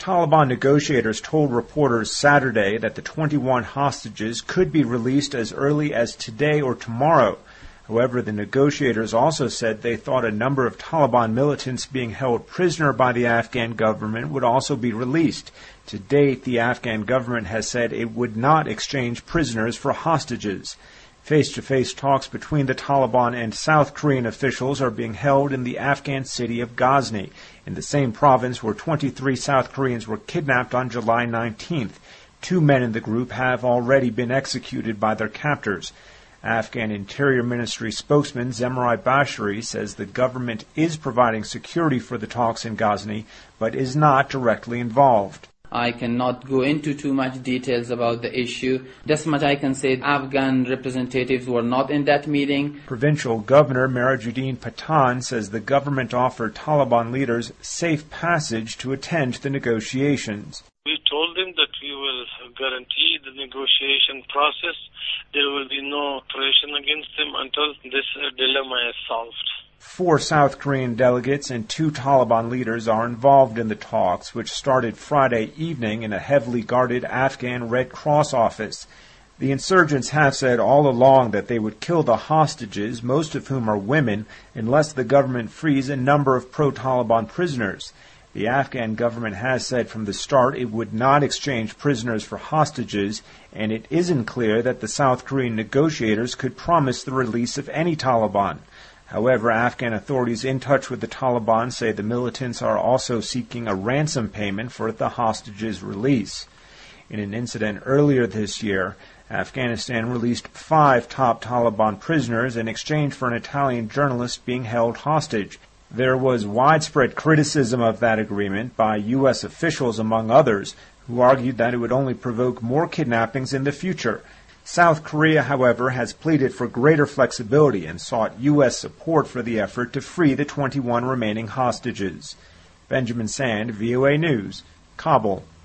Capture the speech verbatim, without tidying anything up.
Taliban negotiators told reporters Saturday that the twenty-one hostages could be released as early as today or tomorrow. However, the negotiators also said they thought a number of Taliban militants being held prisoner by the Afghan government would also be released. To date, the Afghan government has said it would not exchange prisoners for hostages. Face-to-face talks between the Taliban and South Korean officials are being held in the Afghan city of Ghazni, in the same province where twenty-three South Koreans were kidnapped on July nineteenth. Two men in the group have already been executed by their captors. Afghan Interior Ministry spokesman Zemarai Bashiri says the government is providing security for the talks in Ghazni, but is not directly involved. I cannot go into too much details about the issue. Just much I can say Afghan representatives were not in that meeting. Provincial Governor Merajuddin Patan says the government offered Taliban leaders safe passage to attend the negotiations. We told them that we will guarantee the negotiation process. There will be no operation against them until this uh, dilemma is solved. Four South Korean delegates and two Taliban leaders are involved in the talks, which started Friday evening in a heavily guarded Afghan Red Cross office. The insurgents have said all along that they would kill the hostages, most of whom are women, unless the government frees a number of pro-Taliban prisoners. The Afghan government has said from the start it would not exchange prisoners for hostages, and it isn't clear that the South Korean negotiators could promise the release of any Taliban. However, Afghan authorities in touch with the Taliban say the militants are also seeking a ransom payment for the hostages' release. In an incident earlier this year, Afghanistan released five top Taliban prisoners in exchange for an Italian journalist being held hostage. There was widespread criticism of that agreement by U S officials, among others, who argued that it would only provoke more kidnappings in the future. South Korea, however, has pleaded for greater flexibility and sought U S support for the effort to free the twenty-one remaining hostages. Benjamin Sand, V O A News, Kabul.